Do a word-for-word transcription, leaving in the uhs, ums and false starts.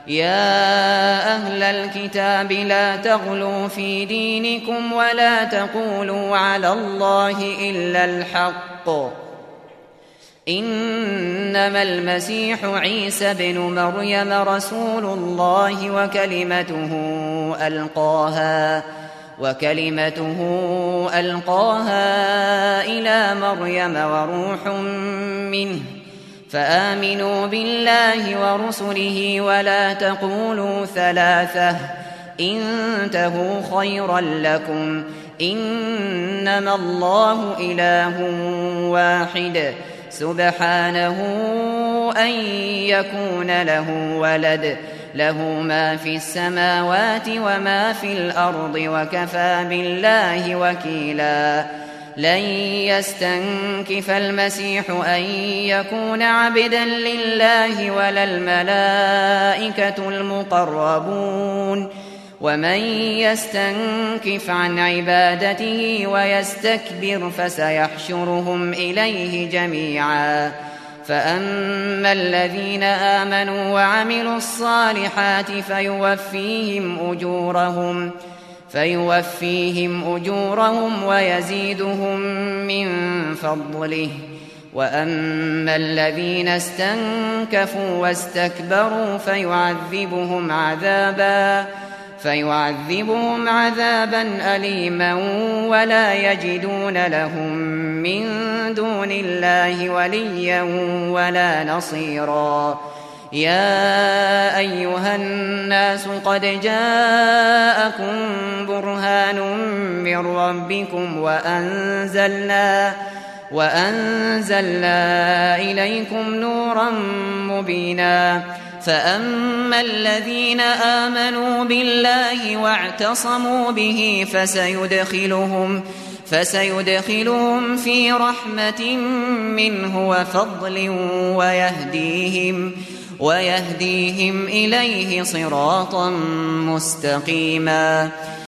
يا أهل الكتاب لا تغلوا في دينكم ولا تقولوا على الله إلا الحق إنما المسيح عيسى بن مريم رسول الله وكلمته ألقاها وكلمته ألقاها إلى مريم وروح منه فآمنوا بالله ورسله ولا تقولوا ثلاثة انتهوا خيرا لكم إنما الله إله واحد سبحانه أن يكون له ولد له ما في السماوات وما في الأرض وكفى بالله وكيلا لن يستنكف المسيح أن يكون عبدا لله ولا الملائكة المقربون ومن يستنكف عن عبادته ويستكبر فسيحشرهم إليه جميعا فأما الذين آمنوا وعملوا الصالحات فيوفيهم أجورهم فيوفيهم أجورهم ويزيدهم من فضله وأما الذين استنكفوا واستكبروا فيعذبهم عذابا فيعذبهم عذابا أليما ولا يجدون لهم من دون الله وليا ولا نصيرا يا أيها الناس قد جاءكم برهان من ربكم وأنزلنا وأنزلنا إليكم نورا مبينا فأما الذين آمنوا بالله واعتصموا به فسيدخلهم فسيدخلهم في رحمة منه وفضل ويهديهم ويهديهم إليه صراطا مستقيما